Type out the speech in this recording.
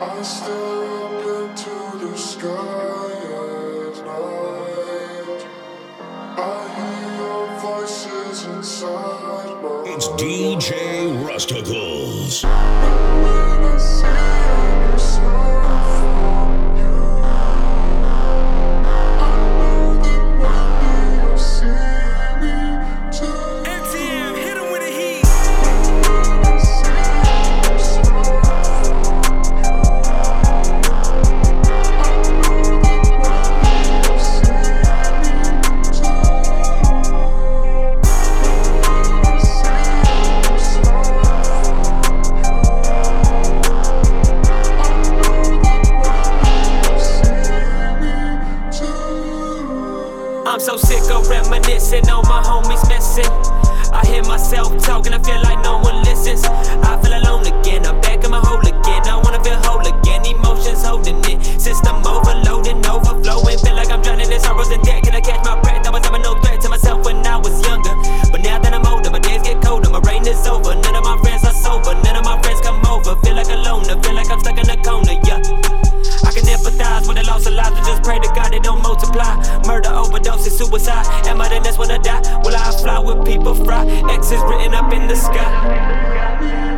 I stare up into the sky at night. I hear your voices inside my It's DJ Rusticles. when I see any sign from you, I know that maybe you'll see me too. MTM, hit him with a heat. When I see any sign from you, I know that maybe you'll see me too. When I see any sign from you, I'm so sick of reminiscing on my homies missing. I hear myself talking, I feel like no one listens. I feel alone again, I'm back in my hole again. I wanna feel whole again, emotions holding it. System overloading, overflowing. Feel like I'm drowning in sorrows and debt. Can I catch my breath? I was having no threat to myself when I was younger. But now that I'm older, my days get colder, my rain is over. None of my friends are sober, none of my friends come over. Feel like a loner, feel like I'm stuck in a corner, yeah. I can empathize with the loss of lives, but just pray to God they don't multiply. Murder, overdoses, suicide. Am I the next one to die? Will I fly with people fry? X is written up in the sky.